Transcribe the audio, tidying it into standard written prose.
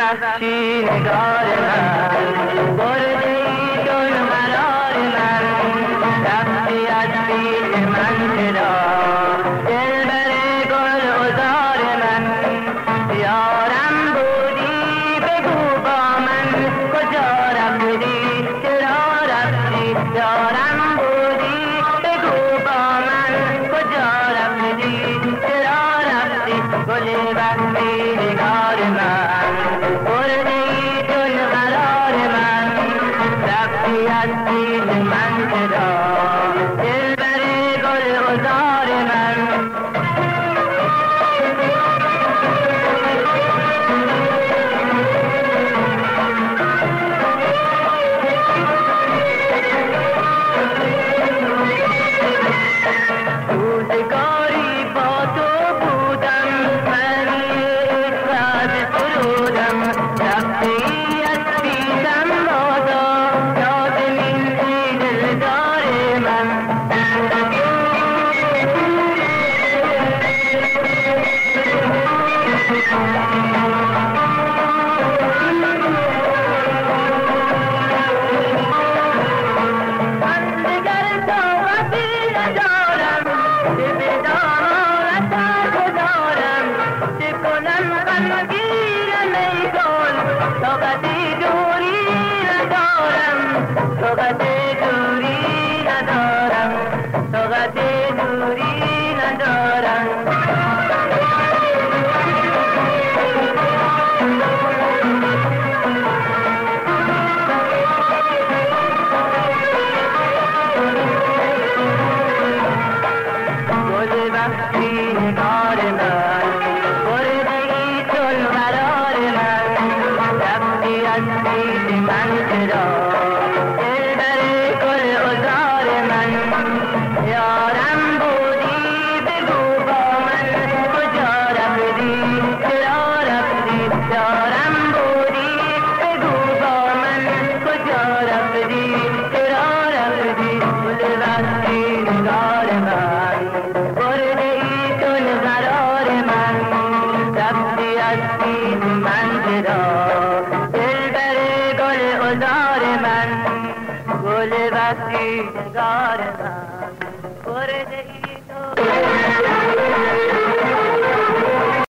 بخشی نگار من، برده ای جل قرار من، رفتی از پیش من چرا دلبر گل عذار من. یارم بودی بگو با من کجا رفتی، چرا رفتی؟ یارم بودی بگو با من کجا رفتی، چرا رفتی؟ گل بختی نگار من، برده ای جل قرار من، رفتی از پیش من چرا دلبر گل عذار من. روزگاری با تو بودم، من عشقت سرودم، رفتی از پیشم بادا یادمین ای دلدار من. من دگر طاقتی ندارم که به دامانت گذارم، چه کنم غمگینم ای گل، طاقتی دوری ندارم، طاقتی دوری ندارم، طاقتی دوری ندارم. گل بختی نگار من، برده ای جل قرار من، رفتی از پیش من چرا دلبر گل عذار من. یارم بودی بگو با من کجا رفتی، چرا رفتی؟ یارم بودی بگو با من کجا رفتی، چرا رفتی؟ گل بختی نگار من، برده ای جل قرار من، رفتی از پیش من چرا دلبر گل عذار من. گل بختی نگار من، برده ای تو